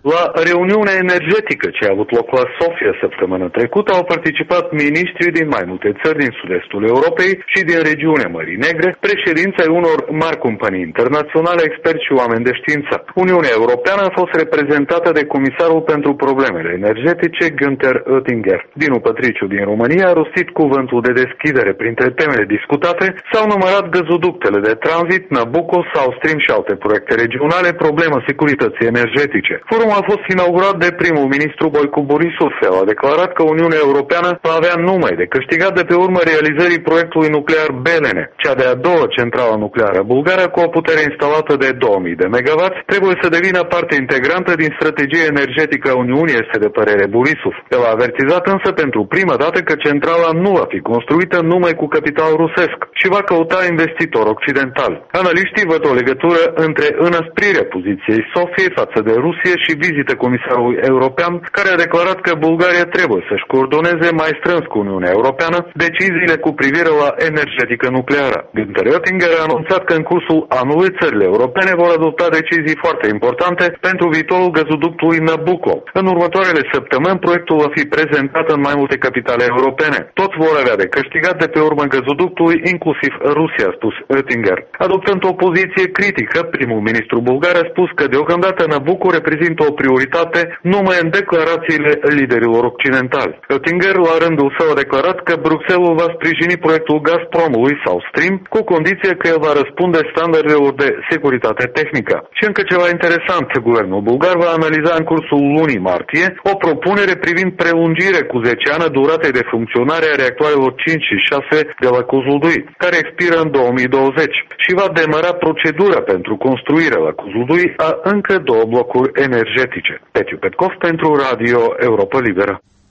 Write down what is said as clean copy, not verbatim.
La reuniunea energetică ce a avut loc la Sofia săptămâna trecută au participat miniștri din mai multe țări din sud-estul Europei și din regiunea Mării Negre, președinți ai unor mari companii internaționale, experți și oameni de știință. Uniunea Europeană a fost reprezentată de comisarul pentru problemele energetice, Günther Oettinger. Dinu Pătriciu din România a rostit cuvântul de deschidere. Printre temele discutate s-au numărat gazoductele de tranzit, Nabucco, South Stream și alte proiecte regionale, problema securității energetice. Forumul a fost inaugurat de primul ministru Boicu Borisov. El a declarat că Uniunea Europeană va avea numai de câștigat de pe urmă realizării proiectului nuclear Belene. Cea de-a doua centrală nucleară bulgară, cu o putere instalată de 2000 de MW, trebuie să devină parte integrantă din strategia energetică a Uniunii, este de părere Borisov. El a avertizat însă pentru prima dată că centrala nu va fi construită numai cu capital rusesc și va căuta investitor occidental. Analiștii văd o legătură între înăsprirea poziției Sofiei față de Rusie și vizită comisarului european, care a declarat că Bulgaria trebuie să-și coordoneze mai strâns cu Uniunea Europeană deciziile cu privire la energetică nucleară. Günther Oettinger a anunțat că în cursul anului țările europene vor adopta decizii foarte importante pentru viitorul gazoductului Nabucco. În următoarele săptămâni, proiectul va fi prezentat în mai multe capitale europene. Toți vor avea de câștigat de pe urmă gazoductului, inclusiv Rusia, a spus Oettinger. Adoptând o poziție critică, primul ministru bulgar a spus că deocamdată Nabucco reprezintă o prioritate numai în declarațiile liderilor occidentali. Oettinger, la rândul său, a declarat că Bruxelles va sprijini proiectul Gazpromului South Stream, cu condiție că el va răspunde standardelor de securitate tehnică. Și încă ceva interesant, guvernul bulgar va analiza în cursul lunii martie o propunere privind prelungire cu 10 ani duratei de funcționare a reactoarelor 5 și 6 de la Kozloduy, care expiră în 2020, și va demara procedura pentru construirea la Kozloduy a încă 2 blocuri energetice. Petiu Petkov pentru Radio Europa Liberă.